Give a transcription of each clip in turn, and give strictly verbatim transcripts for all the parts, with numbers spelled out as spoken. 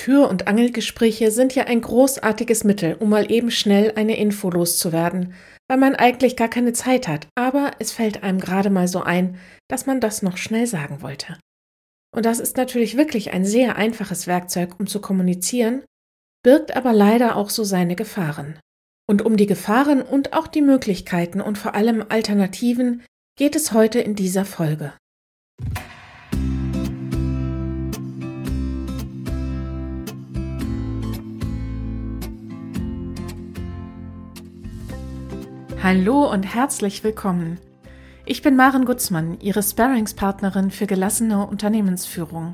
Tür- und Angelgespräche sind ja ein großartiges Mittel, um mal eben schnell eine Info loszuwerden, weil man eigentlich gar keine Zeit hat, aber es fällt einem gerade mal so ein, dass man das noch schnell sagen wollte. Und das ist natürlich wirklich ein sehr einfaches Werkzeug, um zu kommunizieren, birgt aber leider auch so seine Gefahren. Und um die Gefahren und auch die Möglichkeiten und vor allem Alternativen geht es heute in dieser Folge. Hallo und herzlich willkommen. Ich bin Maren Gutzmann, Ihre Sparringspartnerin für gelassene Unternehmensführung.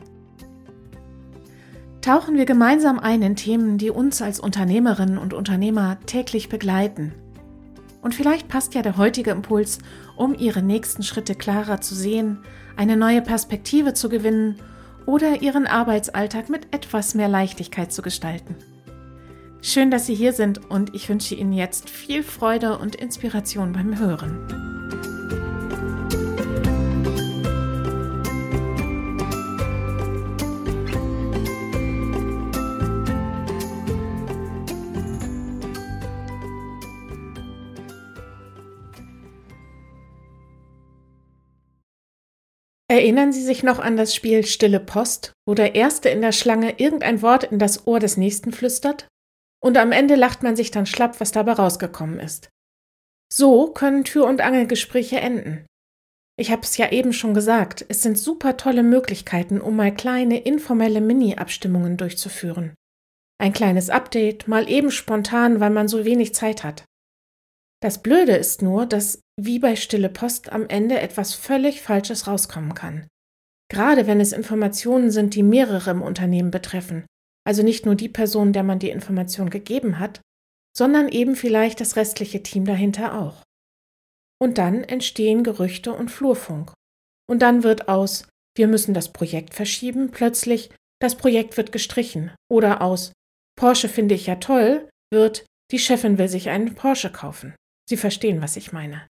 Tauchen wir gemeinsam ein in Themen, die uns als Unternehmerinnen und Unternehmer täglich begleiten. Und vielleicht passt ja der heutige Impuls, um Ihre nächsten Schritte klarer zu sehen, eine neue Perspektive zu gewinnen oder Ihren Arbeitsalltag mit etwas mehr Leichtigkeit zu gestalten. Schön, dass Sie hier sind und ich wünsche Ihnen jetzt viel Freude und Inspiration beim Hören. Erinnern Sie sich noch an das Spiel Stille Post, wo der Erste in der Schlange irgendein Wort in das Ohr des Nächsten flüstert? Und am Ende lacht man sich dann schlapp, was dabei rausgekommen ist. So können Tür- und Angelgespräche enden. Ich habe es ja eben schon gesagt, es sind super tolle Möglichkeiten, um mal kleine, informelle Mini-Abstimmungen durchzuführen. Ein kleines Update, mal eben spontan, weil man so wenig Zeit hat. Das Blöde ist nur, dass, wie bei Stille Post, am Ende etwas völlig Falsches rauskommen kann. Gerade wenn es Informationen sind, die mehrere im Unternehmen betreffen. Also nicht nur die Person, der man die Information gegeben hat, sondern eben vielleicht das restliche Team dahinter auch. Und dann entstehen Gerüchte und Flurfunk. Und dann wird aus, wir müssen das Projekt verschieben, plötzlich, das Projekt wird gestrichen. Oder aus, Porsche finde ich ja toll, wird, die Chefin will sich einen Porsche kaufen. Sie verstehen, was ich meine.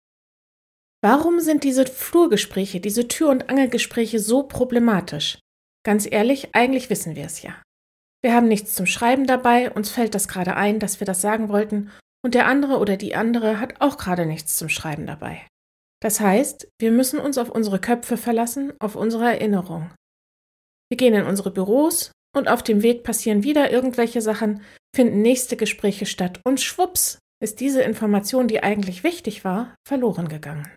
Warum sind diese Flurgespräche, diese Tür- und Angelgespräche so problematisch? Ganz ehrlich, eigentlich wissen wir es ja. Wir haben nichts zum Schreiben dabei, uns fällt das gerade ein, dass wir das sagen wollten, und der andere oder die andere hat auch gerade nichts zum Schreiben dabei. Das heißt, wir müssen uns auf unsere Köpfe verlassen, auf unsere Erinnerung. Wir gehen in unsere Büros und auf dem Weg passieren wieder irgendwelche Sachen, finden nächste Gespräche statt und schwupps ist diese Information, die eigentlich wichtig war, verloren gegangen.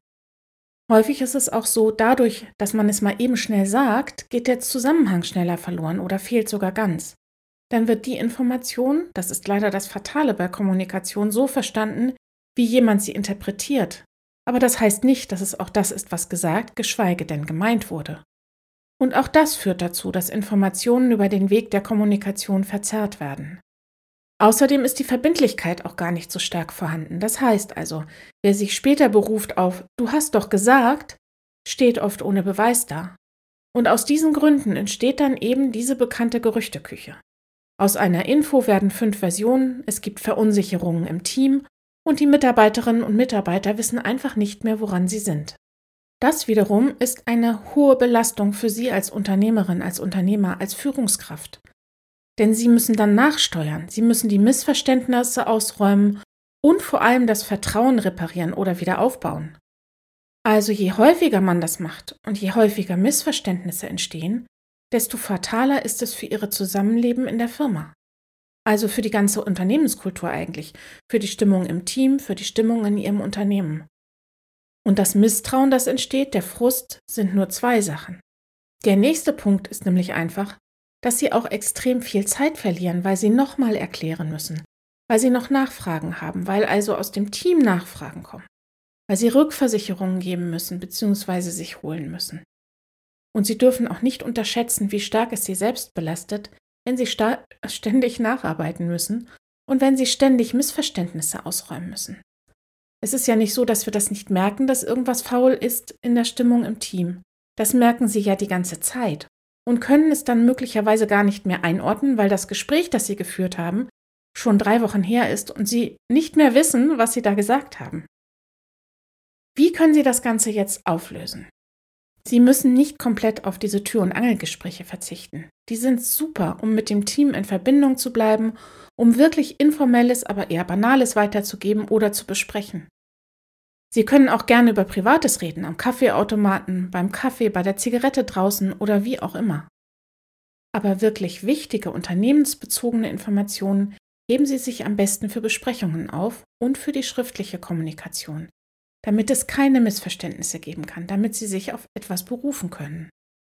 Häufig ist es auch so, dadurch, dass man es mal eben schnell sagt, geht der Zusammenhang schneller verloren oder fehlt sogar ganz. Dann wird die Information, das ist leider das Fatale bei Kommunikation, so verstanden, wie jemand sie interpretiert. Aber das heißt nicht, dass es auch das ist, was gesagt, geschweige denn gemeint wurde. Und auch das führt dazu, dass Informationen über den Weg der Kommunikation verzerrt werden. Außerdem ist die Verbindlichkeit auch gar nicht so stark vorhanden. Das heißt also, wer sich später beruft auf „Du hast doch gesagt“, steht oft ohne Beweis da. Und aus diesen Gründen entsteht dann eben diese bekannte Gerüchteküche. Aus einer Info werden fünf Versionen, es gibt Verunsicherungen im Team und die Mitarbeiterinnen und Mitarbeiter wissen einfach nicht mehr, woran sie sind. Das wiederum ist eine hohe Belastung für Sie als Unternehmerin, als Unternehmer, als Führungskraft. Denn Sie müssen dann nachsteuern, Sie müssen die Missverständnisse ausräumen und vor allem das Vertrauen reparieren oder wieder aufbauen. Also je häufiger man das macht und je häufiger Missverständnisse entstehen, desto fataler ist es für Ihre Zusammenleben in der Firma. Also für die ganze Unternehmenskultur eigentlich, für die Stimmung im Team, für die Stimmung in Ihrem Unternehmen. Und das Misstrauen, das entsteht, der Frust, sind nur zwei Sachen. Der nächste Punkt ist nämlich einfach, dass Sie auch extrem viel Zeit verlieren, weil Sie nochmal erklären müssen, weil Sie noch Nachfragen haben, weil also aus dem Team Nachfragen kommen, weil Sie Rückversicherungen geben müssen bzw. sich holen müssen. Und Sie dürfen auch nicht unterschätzen, wie stark es Sie selbst belastet, wenn Sie sta- ständig nacharbeiten müssen und wenn Sie ständig Missverständnisse ausräumen müssen. Es ist ja nicht so, dass wir das nicht merken, dass irgendwas faul ist in der Stimmung im Team. Das merken Sie ja die ganze Zeit und können es dann möglicherweise gar nicht mehr einordnen, weil das Gespräch, das Sie geführt haben, schon drei Wochen her ist und Sie nicht mehr wissen, was Sie da gesagt haben. Wie können Sie das Ganze jetzt auflösen? Sie müssen nicht komplett auf diese Tür- und Angelgespräche verzichten. Die sind super, um mit dem Team in Verbindung zu bleiben, um wirklich Informelles, aber eher Banales weiterzugeben oder zu besprechen. Sie können auch gerne über Privates reden, am Kaffeeautomaten, beim Kaffee, bei der Zigarette draußen oder wie auch immer. Aber wirklich wichtige unternehmensbezogene Informationen heben Sie sich am besten für Besprechungen auf und für die schriftliche Kommunikation, damit es keine Missverständnisse geben kann, damit Sie sich auf etwas berufen können.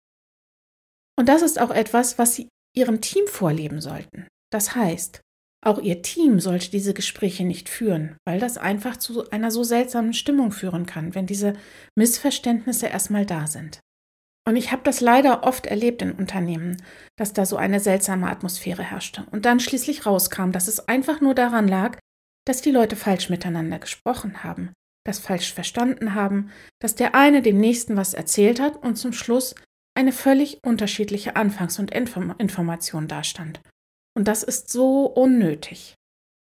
Und das ist auch etwas, was Sie Ihrem Team vorleben sollten. Das heißt, auch Ihr Team sollte diese Gespräche nicht führen, weil das einfach zu einer so seltsamen Stimmung führen kann, wenn diese Missverständnisse erstmal da sind. Und ich habe das leider oft erlebt in Unternehmen, dass da so eine seltsame Atmosphäre herrschte und dann schließlich rauskam, dass es einfach nur daran lag, dass die Leute falsch miteinander gesprochen haben, das falsch verstanden haben, dass der eine dem Nächsten was erzählt hat und zum Schluss eine völlig unterschiedliche Anfangs- und Inform- Information dastand. Und das ist so unnötig.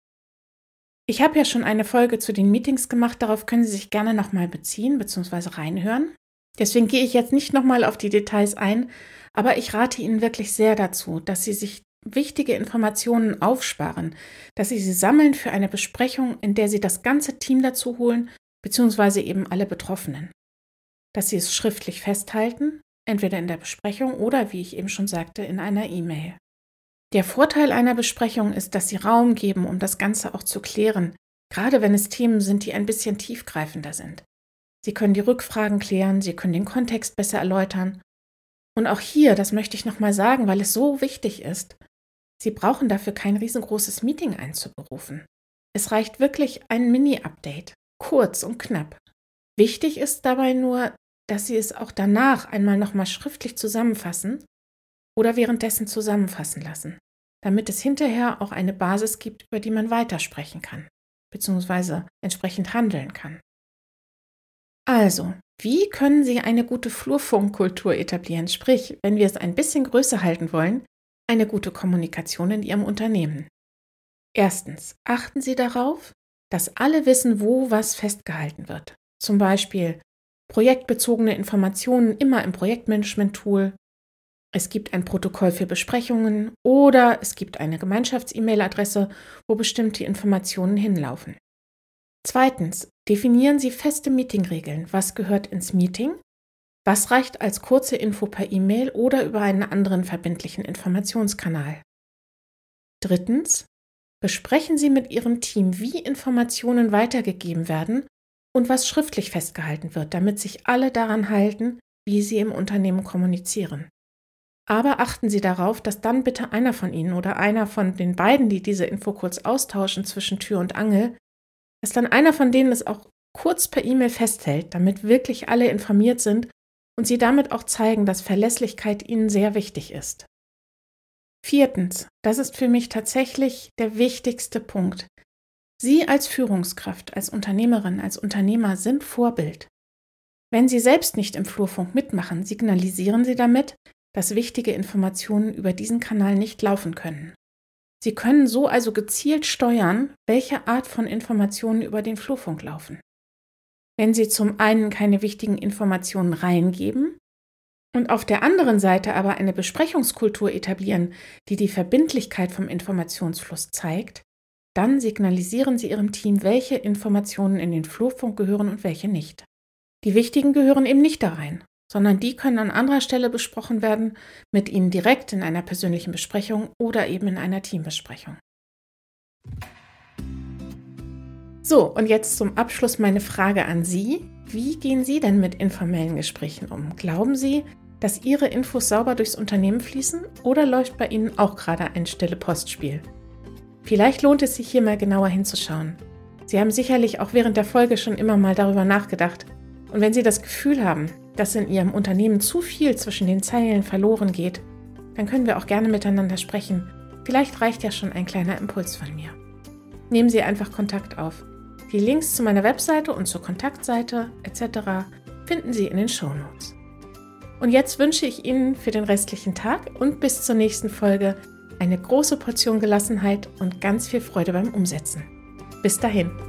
Ich habe ja schon eine Folge zu den Meetings gemacht, darauf können Sie sich gerne nochmal beziehen bzw. reinhören. Deswegen gehe ich jetzt nicht nochmal auf die Details ein, aber ich rate Ihnen wirklich sehr dazu, dass Sie sich wichtige Informationen aufsparen, dass Sie sie sammeln für eine Besprechung, in der Sie das ganze Team dazu holen, bzw. eben alle Betroffenen. Dass Sie es schriftlich festhalten, entweder in der Besprechung oder, wie ich eben schon sagte, in einer E-Mail. Der Vorteil einer Besprechung ist, dass Sie Raum geben, um das Ganze auch zu klären, gerade wenn es Themen sind, die ein bisschen tiefgreifender sind. Sie können die Rückfragen klären, Sie können den Kontext besser erläutern. Und auch hier, das möchte ich nochmal sagen, weil es so wichtig ist, Sie brauchen dafür kein riesengroßes Meeting einzuberufen. Es reicht wirklich ein Mini-Update, kurz und knapp. Wichtig ist dabei nur, dass Sie es auch danach einmal nochmal schriftlich zusammenfassen oder währenddessen zusammenfassen lassen, damit es hinterher auch eine Basis gibt, über die man weitersprechen kann, beziehungsweise entsprechend handeln kann. Also, wie können Sie eine gute Flurfunkkultur etablieren? Sprich, wenn wir es ein bisschen größer halten wollen, eine gute Kommunikation in Ihrem Unternehmen. Erstens, achten Sie darauf, dass alle wissen, wo was festgehalten wird. Zum Beispiel projektbezogene Informationen immer im Projektmanagement-Tool. Es gibt ein Protokoll für Besprechungen oder es gibt eine Gemeinschafts-E-Mail-Adresse, wo bestimmte Informationen hinlaufen. Zweitens, definieren Sie feste Meetingregeln. Was gehört ins Meeting? Was reicht als kurze Info per E-Mail oder über einen anderen verbindlichen Informationskanal? Drittens, besprechen Sie mit Ihrem Team, wie Informationen weitergegeben werden und was schriftlich festgehalten wird, damit sich alle daran halten, wie Sie im Unternehmen kommunizieren. Aber achten Sie darauf, dass dann bitte einer von Ihnen oder einer von den beiden, die diese Info kurz austauschen zwischen Tür und Angel, dass dann einer von denen es auch kurz per E-Mail festhält, damit wirklich alle informiert sind und Sie damit auch zeigen, dass Verlässlichkeit Ihnen sehr wichtig ist. Viertens, das ist für mich tatsächlich der wichtigste Punkt. Sie als Führungskraft, als Unternehmerin, als Unternehmer sind Vorbild. Wenn Sie selbst nicht im Flurfunk mitmachen, signalisieren Sie damit, dass wichtige Informationen über diesen Kanal nicht laufen können. Sie können so also gezielt steuern, welche Art von Informationen über den Flurfunk laufen. Wenn Sie zum einen keine wichtigen Informationen reingeben und auf der anderen Seite aber eine Besprechungskultur etablieren, die die Verbindlichkeit vom Informationsfluss zeigt, dann signalisieren Sie Ihrem Team, welche Informationen in den Flurfunk gehören und welche nicht. Die wichtigen gehören eben nicht da rein, sondern die können an anderer Stelle besprochen werden, mit Ihnen direkt in einer persönlichen Besprechung oder eben in einer Teambesprechung. So, und jetzt zum Abschluss meine Frage an Sie. Wie gehen Sie denn mit informellen Gesprächen um? Glauben Sie, dass Ihre Infos sauber durchs Unternehmen fließen oder läuft bei Ihnen auch gerade ein stille Postspiel? Vielleicht lohnt es sich hier mal genauer hinzuschauen. Sie haben sicherlich auch während der Folge schon immer mal darüber nachgedacht. Und wenn Sie das Gefühl haben, dass in Ihrem Unternehmen zu viel zwischen den Zeilen verloren geht, dann können wir auch gerne miteinander sprechen. Vielleicht reicht ja schon ein kleiner Impuls von mir. Nehmen Sie einfach Kontakt auf. Die Links zu meiner Webseite und zur Kontaktseite et cetera finden Sie in den Shownotes. Und jetzt wünsche ich Ihnen für den restlichen Tag und bis zur nächsten Folge eine große Portion Gelassenheit und ganz viel Freude beim Umsetzen. Bis dahin.